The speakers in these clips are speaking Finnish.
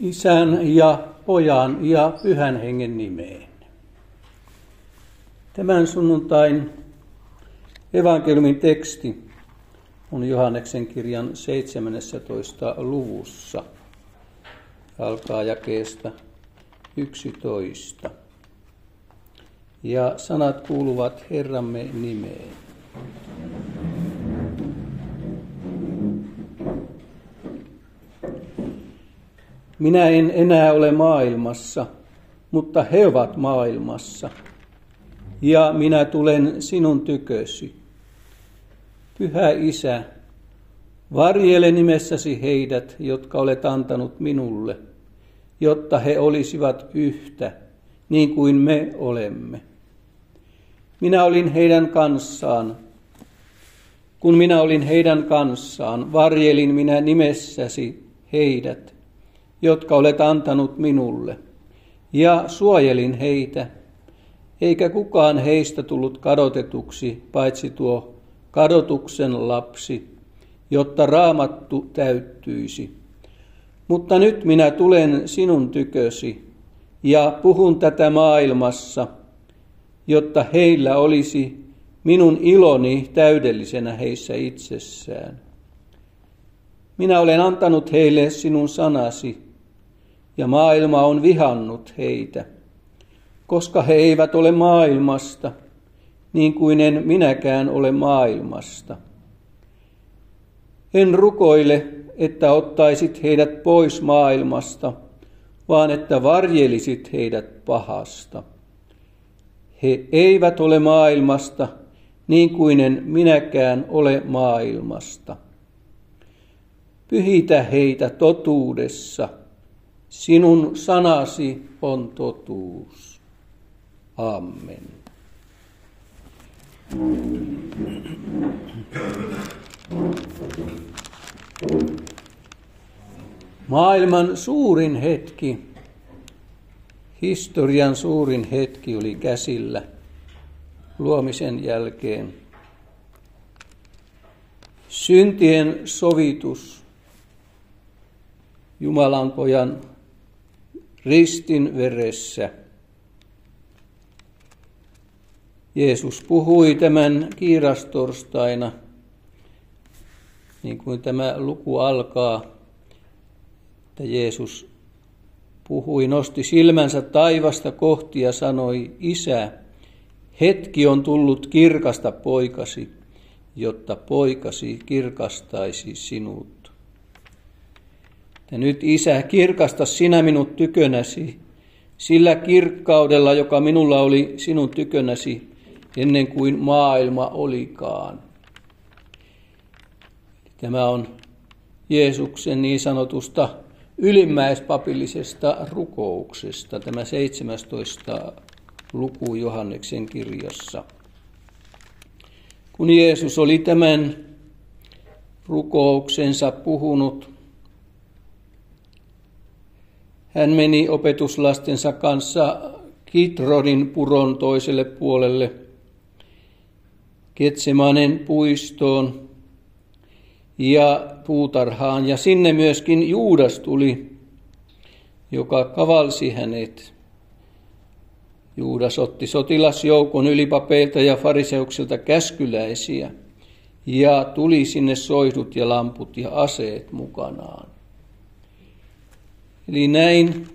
Isän ja Pojan ja Pyhän Hengen nimeen. Tämän sunnuntain evankeliumin teksti on Johanneksen kirjan 17. luvussa. Alkaa jakeesta 11. Ja sanat kuuluvat Herramme nimeen. Minä en enää ole maailmassa, mutta he ovat maailmassa, ja minä tulen sinun tykösi. Pyhä Isä, varjele nimessäsi heidät, jotka olet antanut minulle, jotta he olisivat yhtä, niin kuin me olemme. Minä olin heidän kanssaan. Kun minä olin heidän kanssaan, varjelin minä nimessäsi heidät, jotka olet antanut minulle, ja suojelin heitä, eikä kukaan heistä tullut kadotetuksi, paitsi tuo kadotuksen lapsi, jotta Raamattu täyttyisi. Mutta nyt minä tulen sinun tykösi, ja puhun tätä maailmassa, jotta heillä olisi minun iloni täydellisenä heissä itsessään. Minä olen antanut heille sinun sanasi, ja maailma on vihannut heitä, koska he eivät ole maailmasta, niin kuin en minäkään ole maailmasta. En rukoile, että ottaisit heidät pois maailmasta, vaan että varjelisit heidät pahasta. He eivät ole maailmasta, niin kuin en minäkään ole maailmasta. Pyhitä heitä totuudessa. Sinun sanasi on totuus. Amen. Maailman suurin hetki, historian suurin hetki oli käsillä luomisen jälkeen. Syntien sovitus, Jumalan Pojan ristin veressä. Jeesus puhui tämän kiirastorstaina, niin kuin tämä luku alkaa, että Jeesus puhui, nosti silmänsä taivasta kohti ja sanoi, Isä, hetki on tullut kirkasta poikasi, jotta poikasi kirkastaisi sinut. Ja nyt, Isä, kirkasta sinä minut tykönäsi, sillä kirkkaudella, joka minulla oli sinun tykönäsi, ennen kuin maailma olikaan. Tämä on Jeesuksen niin sanotusta ylimmäispapillisesta rukouksesta, tämä 17. luku Johanneksen kirjassa. Kun Jeesus oli tämän rukouksensa puhunut, hän meni opetuslastensa kanssa Kidronin puron toiselle puolelle, Getsemanen puistoon ja puutarhaan, ja sinne myöskin Juudas tuli, joka kavalsi hänet. Juudas otti sotilasjoukon ylipapeilta ja fariseuksilta käskyläisiä, ja tuli sinne soihdut ja lamput ja aseet mukanaan. Eli näin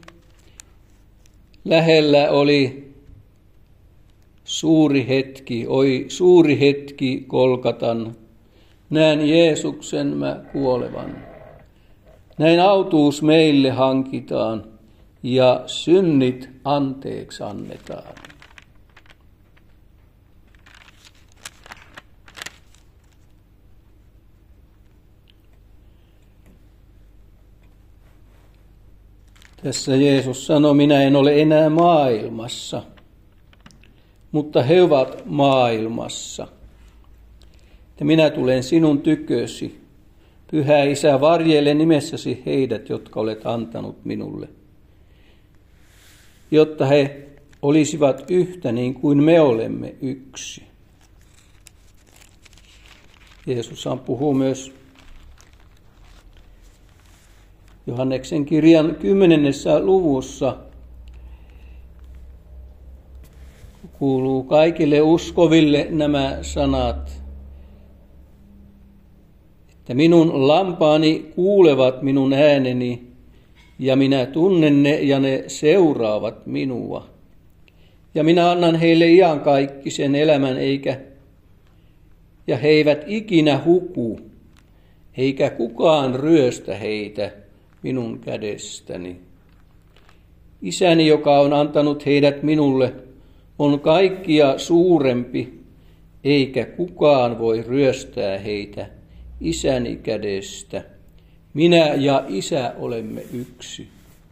lähellä oli suuri hetki Golgatan. Näen Jeesuksen mä kuolevan. Näin autuus meille hankitaan ja synnit anteeksi annetaan. Tässä Jeesus sanoi, minä en ole enää maailmassa, mutta he ovat maailmassa. Ja minä tulen sinun tykösi. Pyhä Isä, varjele nimessäsi heidät, jotka olet antanut minulle, jotta he olisivat yhtä niin kuin me olemme yksi. Jeesus puhuu myös Johanneksen kirjan 10. luvussa kuuluu kaikille uskoville nämä sanat, että minun lampaani kuulevat minun ääneni, ja minä tunnen ne, ja ne seuraavat minua. Ja minä annan heille iankaikkisen elämän, ja he eivät ikinä huku, eikä kukaan ryöstä heitä minun kädestäni. Isäni, joka on antanut heidät minulle, on kaikkia suurempi, eikä kukaan voi ryöstää heitä Isäni kädestä. Minä ja Isä olemme yksi.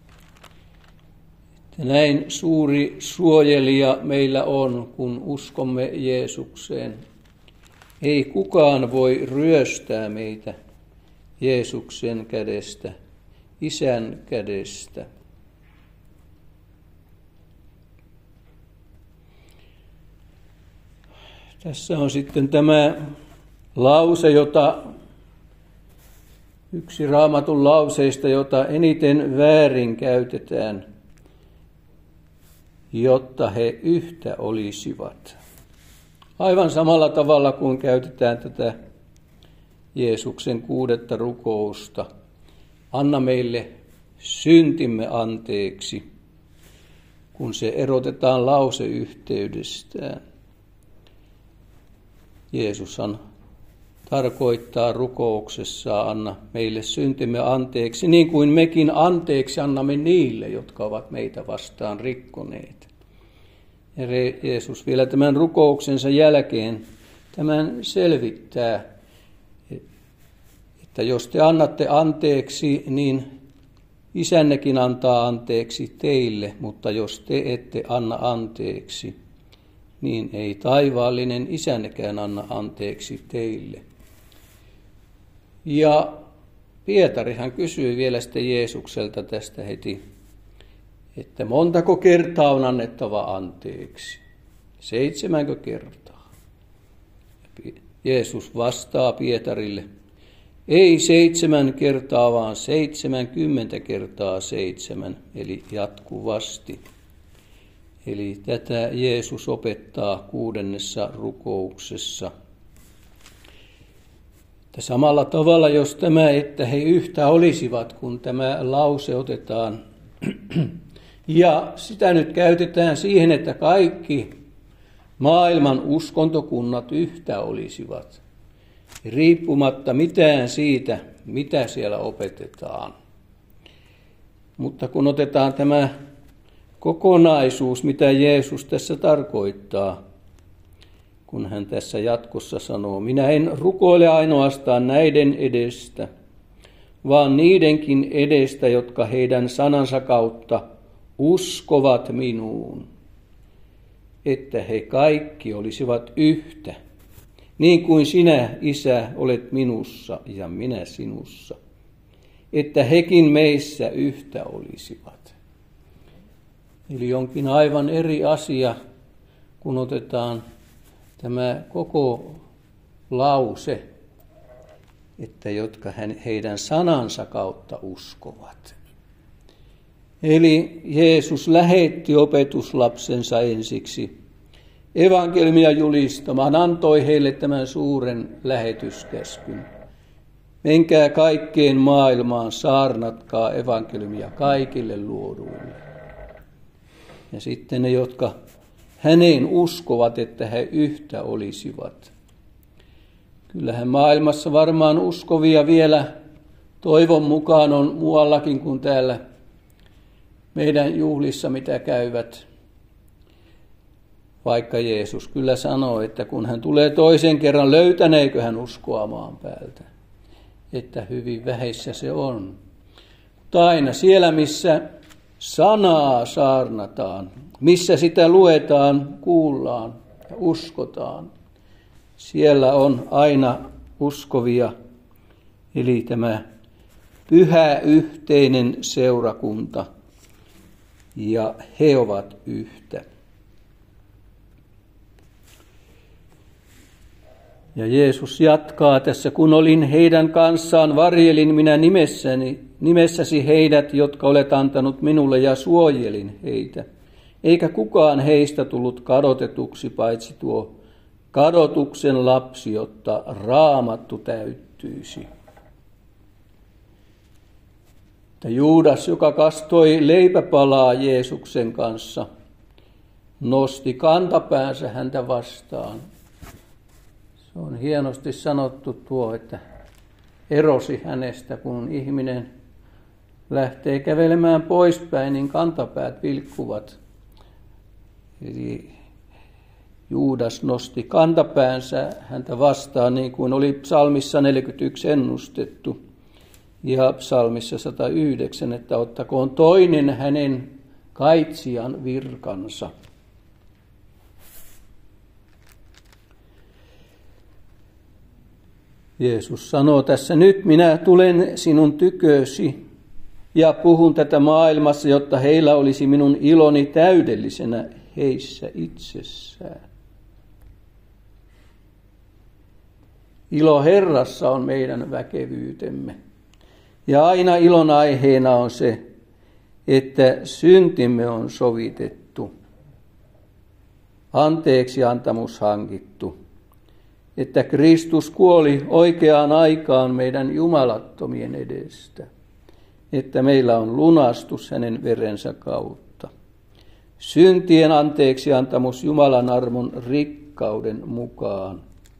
Ja näin suuri suojelija meillä on, kun uskomme Jeesukseen. Ei kukaan voi ryöstää meitä Jeesuksen kädestä, Isän kädestä. Tässä on sitten tämä lause, yksi Raamatun lauseista, jota eniten väärin käytetään, jotta he yhtä olisivat. Aivan samalla tavalla kuin käytetään tätä Jeesuksen 6. rukousta. Anna meille syntimme anteeksi, kun se erotetaan lauseyhteydestään. Jeesushan tarkoittaa rukouksessaan, anna meille syntimme anteeksi, niin kuin mekin anteeksi annamme niille, jotka ovat meitä vastaan rikkoneet. Ja Jeesus vielä tämän rukouksensa jälkeen tämän selvittää, että jos te annatte anteeksi, niin Isännekin antaa anteeksi teille, mutta jos te ette anna anteeksi, niin ei taivaallinen Isännekään anna anteeksi teille. Ja Pietarihan kysyi vielä sitten Jeesukselta tästä heti, että montako kertaa on annettava anteeksi? 7 kertaa. Jeesus vastaa Pietarille, ei 7 kertaa, vaan 70 kertaa 7, eli jatkuvasti. Eli tätä Jeesus opettaa 6. rukouksessa. Että samalla tavalla, jos tämä, että he yhtä olisivat, kun tämä lause otetaan, ja sitä nyt käytetään siihen, että kaikki maailman uskontokunnat yhtä olisivat, riippumatta mitään siitä, mitä siellä opetetaan. Mutta kun otetaan tämä kokonaisuus, mitä Jeesus tässä tarkoittaa, kun hän tässä jatkossa sanoo, minä en rukoile ainoastaan näiden edestä, vaan niidenkin edestä, jotka heidän sanansa kautta uskovat minuun, että he kaikki olisivat yhtä, niin kuin sinä, Isä, olet minussa ja minä sinussa, että hekin meissä yhtä olisivat. Eli onkin aivan eri asia, kun otetaan tämä koko lause, että jotka heidän sanansa kautta uskovat. Eli Jeesus lähetti opetuslapsensa ensiksi evankeliumia julistamaan, antoi heille tämän suuren lähetyskäskyn. Menkää kaikkeen maailmaan, saarnatkaa evankeliumia kaikille luoduille. Ja sitten ne, jotka häneen uskovat, että he yhtä olisivat. Kyllähän maailmassa varmaan uskovia vielä toivon mukaan on muuallakin kuin täällä meidän juhlissa, mitä käyvät. Vaikka Jeesus kyllä sanoo, että kun hän tulee toisen kerran, löytäneekö hän uskoa maan päältä. Että hyvin vähässä se on. Mutta aina siellä, missä sanaa saarnataan, missä sitä luetaan, kuullaan ja uskotaan, siellä on aina uskovia, eli tämä pyhä yhteinen seurakunta, ja he ovat yhtä. Ja Jeesus jatkaa tässä, kun olin heidän kanssaan, varjelin minä nimessäni nimessäsi heidät, jotka olet antanut minulle, ja suojelin heitä. Eikä kukaan heistä tullut kadotetuksi, paitsi tuo kadotuksen lapsi, jotta Raamattu täyttyisi. Että Juudas, joka kastoi leipäpalaa Jeesuksen kanssa, nosti kantapäänsä häntä vastaan. Se on hienosti sanottu tuo, että erosi hänestä, kun ihminen lähtee kävelemään poispäin, niin kantapäät vilkkuvat. Eli Juudas nosti kantapäänsä häntä vastaan, niin kuin oli psalmissa 41 ennustettu ja psalmissa 109, että ottakoon toinen hänen kaitsijan virkansa. Jeesus sanoo tässä, nyt minä tulen sinun tykösi ja puhun tätä maailmassa, jotta heillä olisi minun iloni täydellisenä heissä itsessään. Ilo Herrassa on meidän väkevyytemme. Ja aina ilon aiheena on se, että syntimme on sovitettu, anteeksiantamus hankittu, että Kristus kuoli oikeaan aikaan meidän jumalattomien edestä, että meillä on lunastus hänen verensä kautta. Syntien anteeksiantamus Jumalan armon rikkauden mukaan.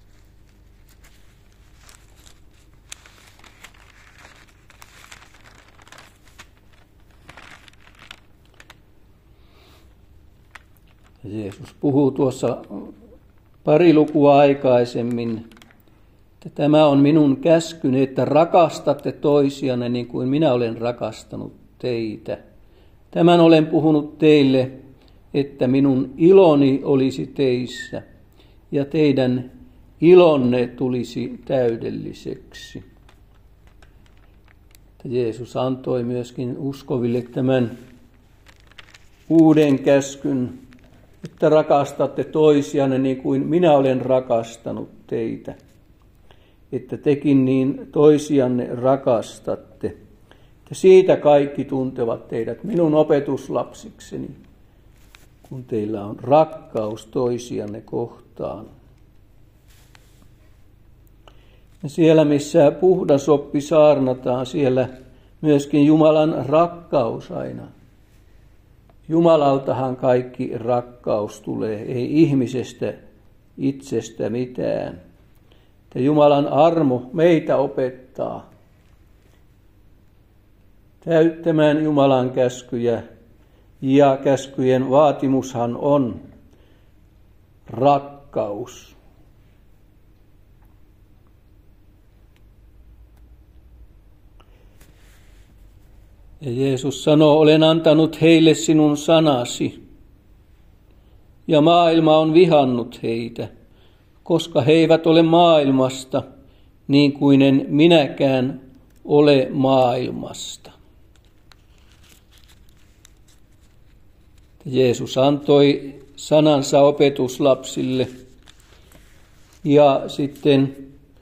Jeesus puhuu tuossa pari lukua aikaisemmin, että tämä on minun käskyni, että rakastatte toisianne niin kuin minä olen rakastanut teitä. Tämän olen puhunut teille, että minun iloni olisi teissä ja teidän ilonne tulisi täydelliseksi. Jeesus antoi myöskin uskoville tämän uuden käskyn, että rakastatte toisianne niin kuin minä olen rakastanut teitä. Että tekin niin toisianne rakastatte. Että siitä kaikki tuntevat teidät minun opetuslapsikseni, kun teillä on rakkaus toisianne kohtaan. Ja siellä, missä puhdas oppi saarnataan, siellä myöskin Jumalan rakkaus aina. Jumalaltahan kaikki rakkaus tulee, ei ihmisestä itsestä mitään. Ja Jumalan armo meitä opettaa täyttämään Jumalan käskyjä, ja käskyjen vaatimushan on rakkaus. Ja Jeesus sanoo, olen antanut heille sinun sanasi, ja maailma on vihannut heitä, koska he eivät ole maailmasta, niin kuin en minäkään ole maailmasta. Jeesus antoi sanansa opetuslapsille, ja sitten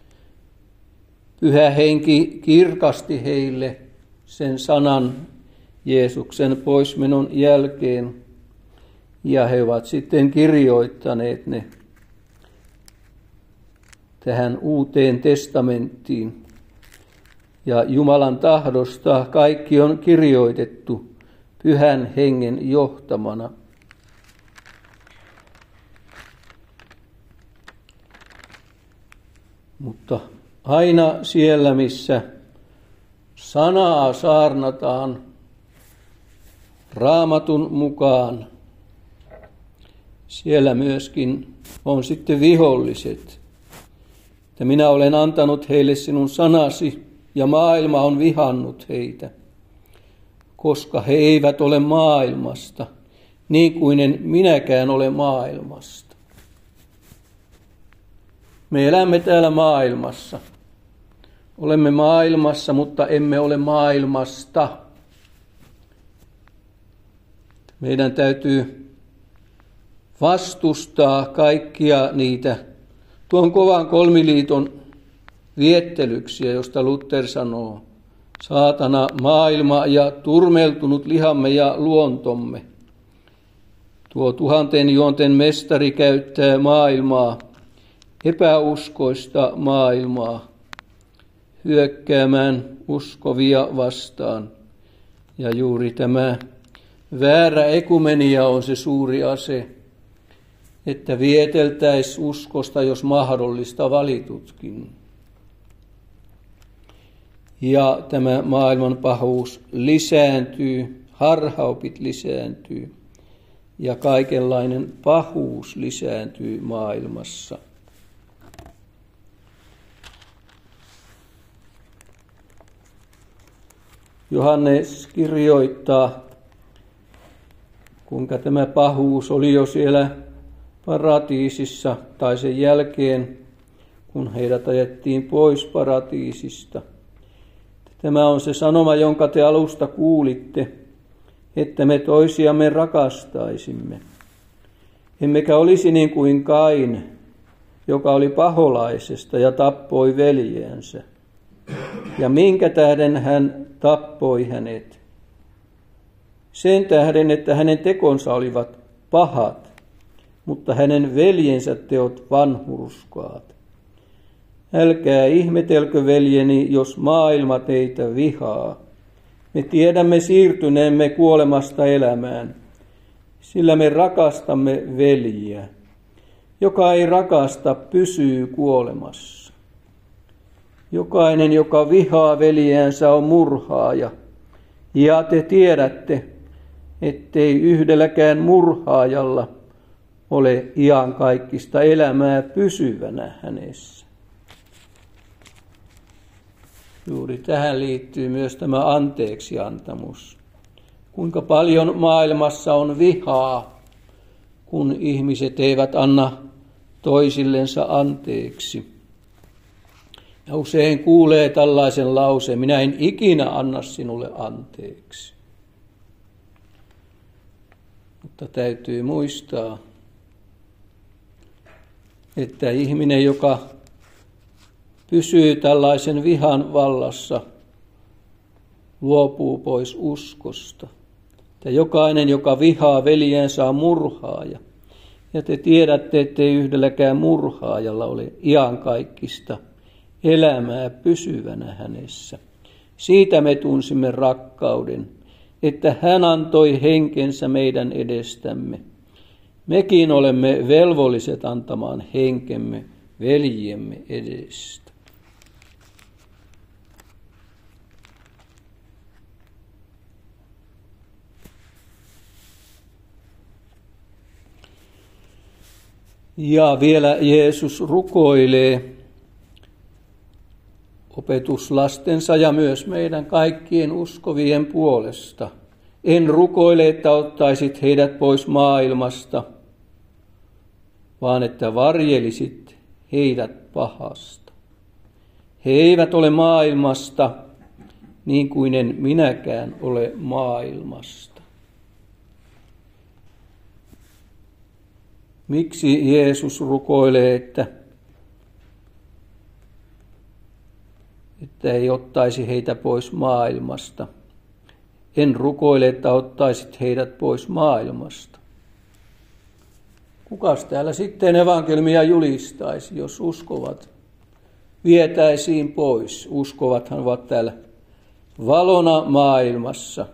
Pyhä Henki kirkasti heille sen sanan Jeesuksen poismenon jälkeen, ja he ovat sitten kirjoittaneet ne tähän Uuteen testamenttiin. Ja Jumalan tahdosta kaikki on kirjoitettu Pyhän Hengen johtamana. Mutta aina siellä, missä sanaa saarnataan Raamatun mukaan, siellä myöskin on sitten viholliset. Että minä olen antanut heille sinun sanasi, ja maailma on vihannut heitä, koska he eivät ole maailmasta, niin kuin en minäkään ole maailmasta. Me elämme täällä maailmassa. Olemme maailmassa, mutta emme ole maailmasta. Meidän täytyy vastustaa kaikkia niitä tuon kovan kolmiliiton viettelyksiä, josta Luther sanoo, Saatana, maailma ja turmeltunut lihamme ja luontomme. Tuo 1000 juonten mestari käyttää maailmaa, epäuskoista maailmaa, hyökkäämään uskovia vastaan. Ja juuri tämä väärä ekumenia on se suuri ase, että vieteltäisiin uskosta, jos mahdollista, valitutkin. Ja tämä maailman pahuus lisääntyy, harhaopit lisääntyy ja kaikenlainen pahuus lisääntyy maailmassa. Johannes kirjoittaa, kuinka tämä pahuus oli jo siellä paratiisissa tai sen jälkeen, kun heidät ajettiin pois paratiisista. Tämä on se sanoma, jonka te alusta kuulitte, että me toisiamme rakastaisimme. Emmekä olisi niin kuin Kain, joka oli paholaisesta ja tappoi veljensä. Ja minkä tähden hän tappoi hänet? Sen tähden, että hänen tekonsa olivat pahat, mutta hänen veljensä teot vanhurskaat. Älkää ihmetelkö, veljeni, jos maailma teitä vihaa. Me tiedämme siirtyneemme kuolemasta elämään, sillä me rakastamme veljiä. Joka ei rakasta, pysyy kuolemassa. Jokainen, joka vihaa veljäänsä, on murhaaja. Ja te tiedätte, ettei yhdelläkään murhaajalla ole iankaikkista elämää pysyvänä hänessä. Juuri tähän liittyy myös tämä anteeksiantamus. Kuinka paljon maailmassa on vihaa, kun ihmiset eivät anna toisillensa anteeksi. Ja usein kuulee tällaisen lauseen, minä en ikinä anna sinulle anteeksi. Mutta täytyy muistaa, että ihminen, joka pysyy tällaisen vihan vallassa, luopuu pois uskosta. Että jokainen, joka vihaa veljensä, on murhaaja. Ja te tiedätte, ettei yhdelläkään murhaajalla ole iankaikkista elämää pysyvänä hänessä. Siitä me tunsimme rakkauden, että hän antoi henkensä meidän edestämme. Mekin olemme velvolliset antamaan henkemme veljiemme edestä. Ja vielä Jeesus rukoilee opetuslastensa ja myös meidän kaikkien uskovien puolesta. En rukoile, että ottaisit heidät pois maailmasta, vaan että varjelisit heidät pahasta. He eivät ole maailmasta, niin kuin en minäkään ole maailmasta. Miksi Jeesus rukoilee, että ei ottaisi heitä pois maailmasta? En rukoile, että ottaisit heidät pois maailmasta. Kukas täällä sitten evankeliumia julistaisi, jos uskovat vietäisiin pois? Uskovathan ovat täällä valona maailmassa,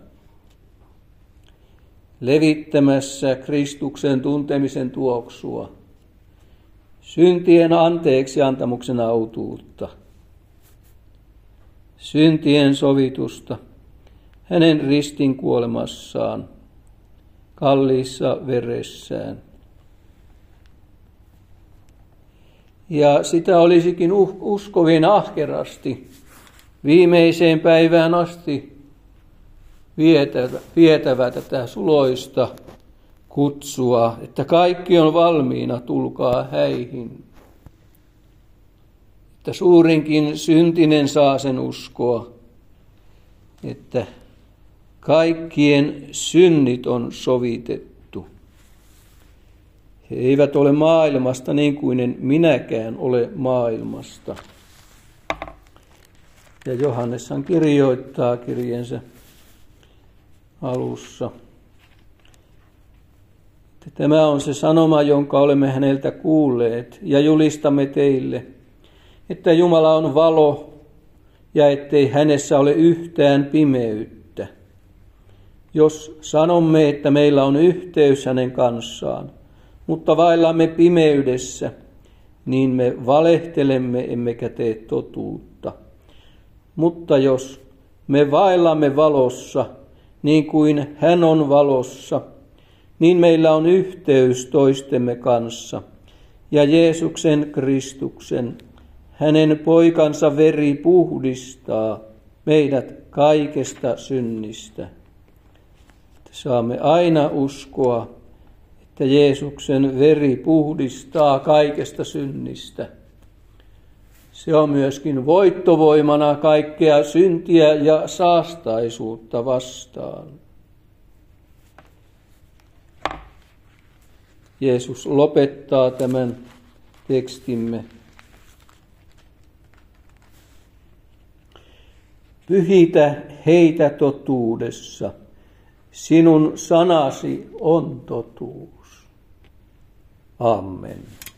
levittämässä Kristuksen tuntemisen tuoksua, syntien anteeksiantamuksen autuutta, syntien sovitusta, hänen ristin kuolemassaan, kalliissa veressään. Ja sitä olisikin uskovin ahkerasti viimeiseen päivään asti vietävä tätä suloista kutsua, että kaikki on valmiina, tulkaa häihin. Että suurinkin syntinen saa sen uskoa, että kaikkien synnit on sovitettu. He eivät ole maailmasta niin kuin en minäkään ole maailmasta. Ja Johanneshan kirjoittaa kirjeensä alussa. Tämä on se sanoma, jonka olemme häneltä kuulleet ja julistamme teille, että Jumala on valo ja ettei hänessä ole yhtään pimeyttä. Jos sanomme, että meillä on yhteys hänen kanssaan, mutta vaellamme pimeydessä, niin me valehtelemme emmekä tee totuutta. Mutta jos me vaellamme valossa, niin kuin hän on valossa, niin meillä on yhteys toistemme kanssa, ja Jeesuksen Kristuksen, hänen poikansa veri puhdistaa meidät kaikesta synnistä. Saamme aina uskoa, että Jeesuksen veri puhdistaa kaikesta synnistä. Se on myöskin voittovoimana kaikkea syntiä ja saastaisuutta vastaan. Jeesus lopettaa tämän tekstimme. Pyhitä heitä totuudessa. Sinun sanasi on totuus. Amen.